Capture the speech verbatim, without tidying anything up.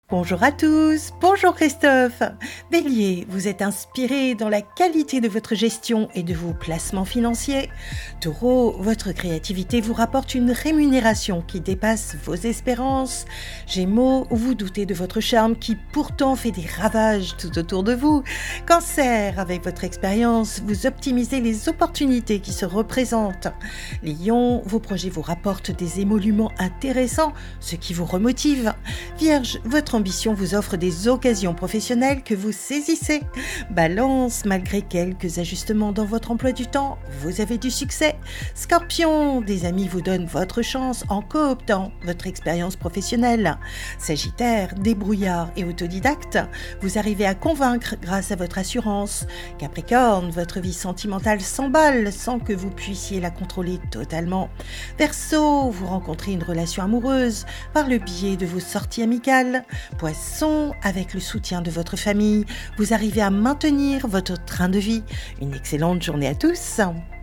Bonjour à tous, bonjour Christophe. Bélier, vous êtes inspiré dans la qualité de votre gestion et de vos placements financiers. Taureau, votre créativité vous rapporte une rémunération qui dépasse vos espérances. Gémeaux, vous doutez de votre charme qui pourtant fait des ravages tout autour de vous. Cancer, avec votre expérience, vous optimisez les opportunités qui se représentent. Lion, vos projets vous rapportent des émoluments intéressants, ce qui vous remotive. Vierge, votre ambition vous offre des occasions professionnelles que vous saisissez. Balance, malgré quelques ajustements dans votre emploi du temps, vous avez du succès. Scorpion, des amis vous donnent votre chance en cooptant votre expérience professionnelle. Sagittaire, débrouillard et autodidacte, vous arrivez à convaincre grâce à votre assurance. Capricorne, votre vie sentimentale s'emballe sans que vous puissiez la contrôler totalement. Verseau, vous rencontrez une relation amoureuse par le biais de vos sorties amicales. Poisson, avec le soutien de votre famille, vous arrivez à maintenir votre train de vie. Une excellente journée à tous.